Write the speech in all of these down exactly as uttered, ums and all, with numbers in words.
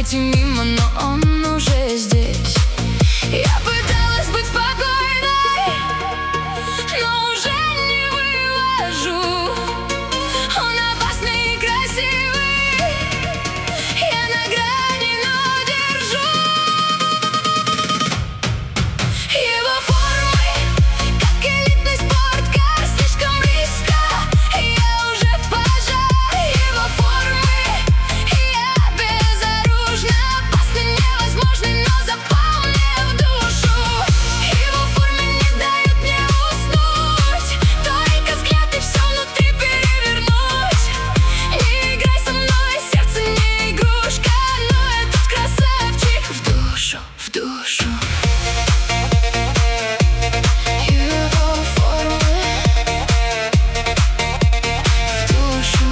пройти мимо, но он уже здесь. Я пыталась быть спокойной, но уже не вывожу. Он опасный и красивый, я на грани, но держу. Его формы, как элитный спорткар, слишком близко, я уже в пожаре. Его формы, я безоружна, опасный, невозможный, но запал мне в душу. Его формы не дают мне уснуть, только взгляд и все внутри перевернуть. Не играй со мной, сердце не игрушка, но этот красавчик в душу, в душу. Его формы в душу,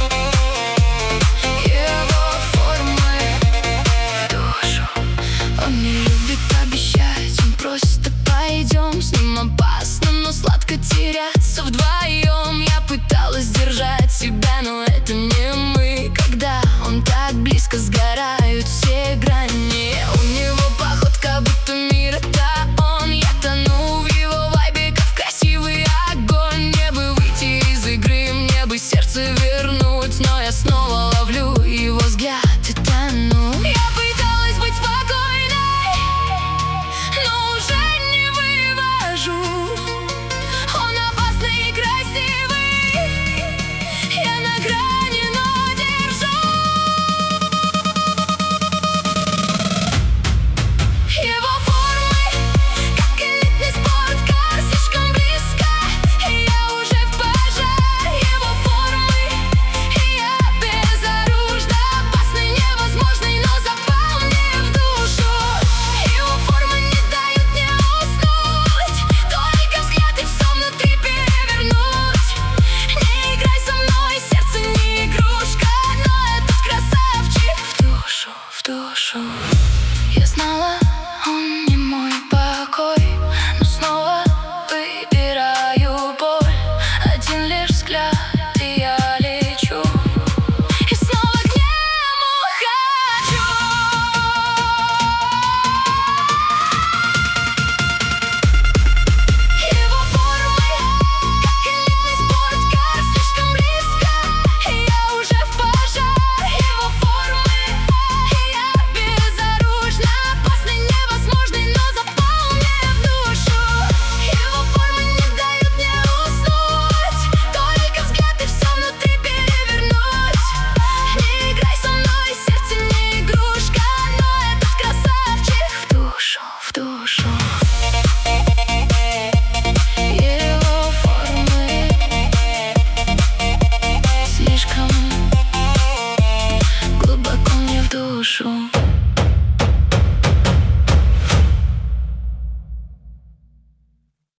его формы в душу. Он не любит обещать, он просит, а пойдем. С ним опасно, но сладко теряться вдвоем. Я пыталась держать себя, но это не мы. Когда он так близко, сгорают все грани. У него походка, будто мир это он. Я тону в его вайбе, как в красивый огонь. Мне бы выйти из игры, мне бы сердце вернуть, но я снова ловлю его взгляд и тону. Я пыталась быть спокойной, но уже не вывожу. Он опасный и красивый, я на грани, но держу. Его формы, как элитный спорткар, слишком близко, я уже в пожаре. Его формы, я безоружна, опасный, невозможный, но запал мне в душу. Его формы не дают мне уснуть, только взгляд и все внутри перевернуть. Не играй со мной, сердце не игрушка, но этот красавчик в душу, в душу. Я знала, он не мой покой, но снова выбираю боль. Один лишь взгляд, и я лечу, и снова к нему хочу. Его формы, как элитный спорткар, слишком близко, я уже в пожаре. Его формы, я безоружна, опасный, невозможный, но запал мне в душу. Его формы не дают мне уснуть, только взгляд и все внутри перевернуть. Не играй со мной, сердце не игрушка, но этот красавчик в душу, в душу. Его формы слишком глубоко мне в душу.